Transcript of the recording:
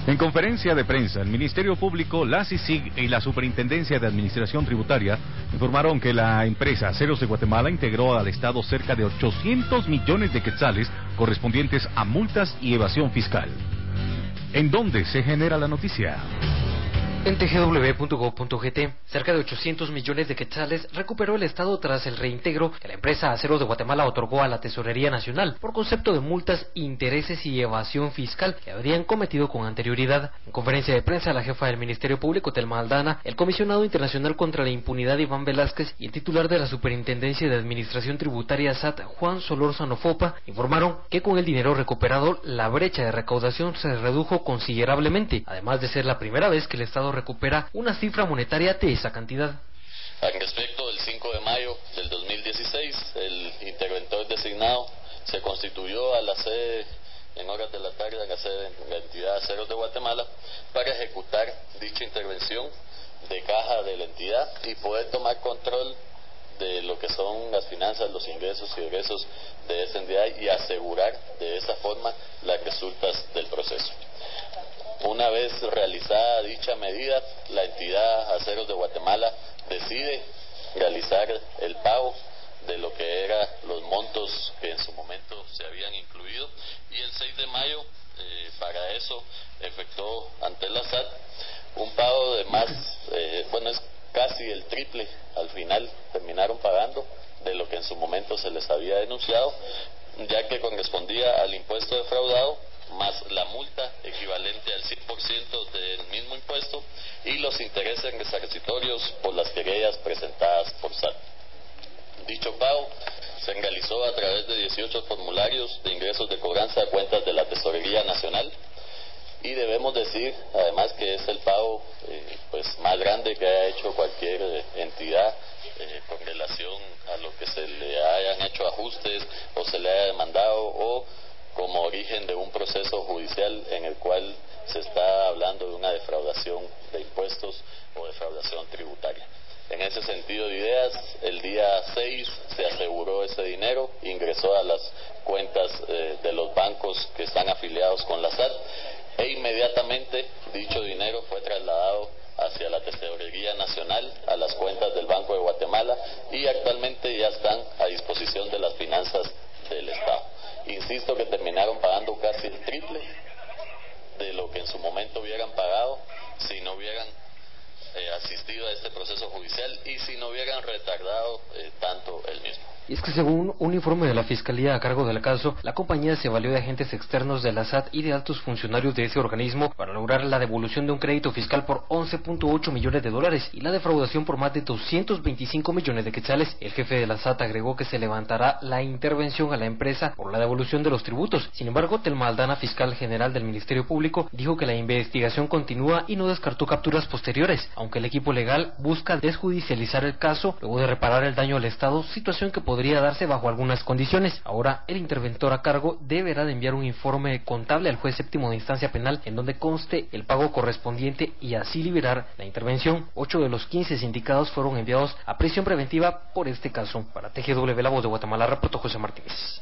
En conferencia de prensa, el Ministerio Público, la CICIG y la Superintendencia de Administración Tributaria informaron que la empresa Aceros de Guatemala integró al Estado cerca de 800 millones de quetzales correspondientes a multas y evasión fiscal. ¿En dónde se genera la noticia? En tgw.gov.gt, cerca de 800 millones de quetzales recuperó el Estado tras el reintegro que la empresa Aceros de Guatemala otorgó a la Tesorería Nacional por concepto de multas, intereses y evasión fiscal que habrían cometido con anterioridad. En conferencia de prensa, la jefa del Ministerio Público, Telma Aldana, el comisionado internacional contra la impunidad, Iván Velázquez, y el titular de la Superintendencia de Administración Tributaria, SAT, Juan Solórzano Fopa, informaron que con el dinero recuperado, la brecha de recaudación se redujo considerablemente, además de ser la primera vez que el Estado recupera una cifra monetaria de esa cantidad. Al respecto del 5 de mayo del 2016, el interventor designado se constituyó a la sede en horas de la tarde en la sede de la entidad Aceros de Guatemala para ejecutar dicha intervención de caja de la entidad y poder tomar control de lo que son las finanzas, los ingresos y egresos de esa entidad y asegurar de esa forma las resultas del proceso. Una vez realizada dicha medida, la entidad Aceros de Guatemala decide realizar el pago de lo que eran los montos que en su momento se habían incluido y el 6 de mayo para eso efectuó ante la SAT un pago de más, es casi el triple, al final terminaron pagando de lo que en su momento se les había denunciado, ya que correspondía al impuesto defraudado más la multa equivalente al 100% del mismo impuesto y los intereses resarcitorios por las querellas presentadas por SAT. Dicho pago se realizó a través de 18 formularios de ingresos de cobranza a cuentas de la Tesorería Nacional y debemos decir además que es el pago más grande que haya hecho cualquier entidad con relación a lo que se le hayan hecho ajustes o se le haya demandado o como origen de un proceso judicial en el cual se está hablando de una defraudación de impuestos o defraudación tributaria. En ese sentido de ideas, el día 6 se aseguró ese dinero, ingresó a las cuentas de los bancos que están afiliados con la SAT e inmediatamente dicho dinero fue trasladado hacia la Tesorería Nacional, a las cuentas del Banco de Guatemala y actualmente ya están a disposición de las finanzas del Estado. Insisto que terminaron pagando casi el triple de lo que en su momento hubieran pagado si no hubieran asistido a este proceso judicial y si no hubieran retardado tanto el mismo. Y es que según un informe de la Fiscalía a cargo del caso, la compañía se valió de agentes externos de la SAT y de altos funcionarios de ese organismo para lograr la devolución de un crédito fiscal por 11.8 millones de dólares y la defraudación por más de 225 millones de quetzales. El jefe de la SAT agregó que se levantará la intervención a la empresa por la devolución de los tributos. Sin embargo, Telma Aldana, fiscal general del Ministerio Público, dijo que la investigación continúa y no descartó capturas posteriores, aunque el equipo legal busca desjudicializar el caso luego de reparar el daño al Estado, situación que podría darse bajo algunas condiciones. Ahora, el interventor a cargo deberá de enviar un informe contable al juez séptimo de instancia penal en donde conste el pago correspondiente y así liberar la intervención. 8 de los 15 sindicados fueron enviados a prisión preventiva por este caso. Para TGW, La Voz de Guatemala, reportó José Martínez.